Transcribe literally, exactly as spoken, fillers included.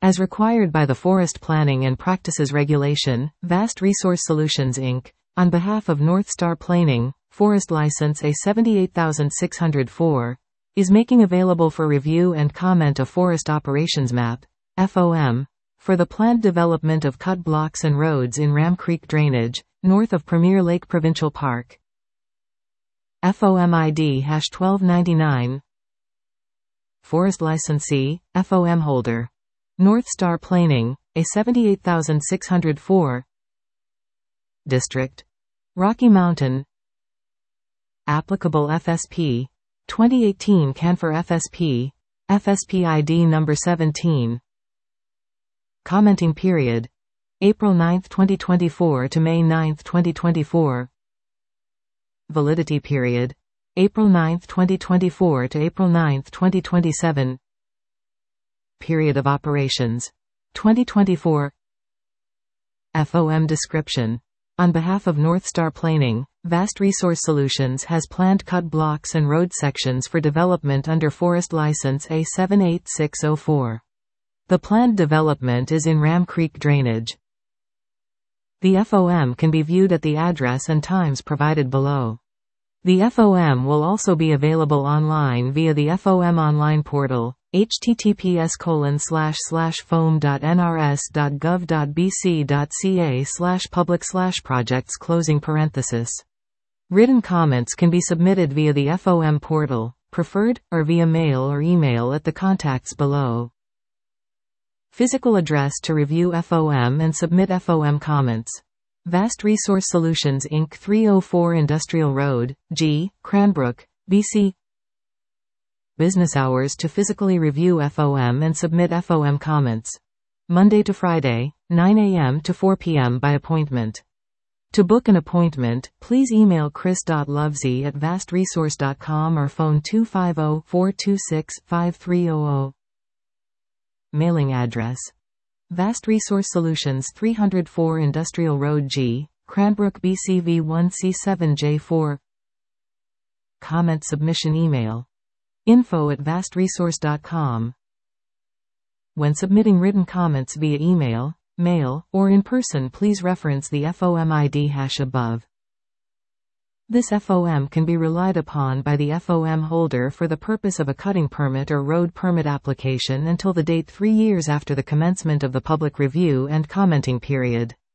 As required by the Forest Planning and Practices Regulation, Vast Resource Solutions Incorporated, on behalf of North Star Planing, Forest License A seven eight six zero four, is making available for review and comment a Forest Operations Map, F O M, for the planned development of cut blocks and roads in Ram Creek Drainage, north of Premier Lake Provincial Park. F O M I D twelve ninety-nine. Forest Licensee, F O M Holder. North Star Planing, A seven eight six zero four. District. Rocky Mountain. Applicable F S P. twenty eighteen Canfor F S P. F S P I D number seventeen. Commenting period. April ninth twenty twenty-four to May ninth twenty twenty-four. Validity period. April ninth twenty twenty-four to April ninth twenty twenty-seven. Period of operations. twenty twenty-four. F O M description. On behalf of North Star Planing, Vast Resource Solutions has planned cut blocks and road sections for development under Forest License A seven eight six zero four. The planned development is in Ram Creek Drainage. The F O M can be viewed at the address and times provided below. The F O M will also be available online via the F O M online portal, h t t p s colon slash slash f o m dot n r s dot gov dot b c dot c a slash public slash projects closing parenthesis. Written comments can be submitted via the F O M portal, preferred, or via mail or email at the contacts below. Physical address to review F O M and submit F O M comments. Vast Resource Solutions Incorporated three oh four Industrial Road, G, Cranbrook, B C. Business hours to physically review F O M and submit F O M comments. Monday to Friday, nine a m to four p m by appointment. To book an appointment, please email chris dot lovesey at vast resource dot com or phone two five zero, four two six, five three zero zero. Mailing address. Vast Resource Solutions three oh four Industrial Road G, Cranbrook B C V one C seven J four. Comment submission email. info at vast resource dot com. When submitting written comments via email, mail, or in person, please reference the F O M I D hash above. This F O M can be relied upon by the F O M holder for the purpose of a cutting permit or road permit application until the date three years after the commencement of the public review and commenting period.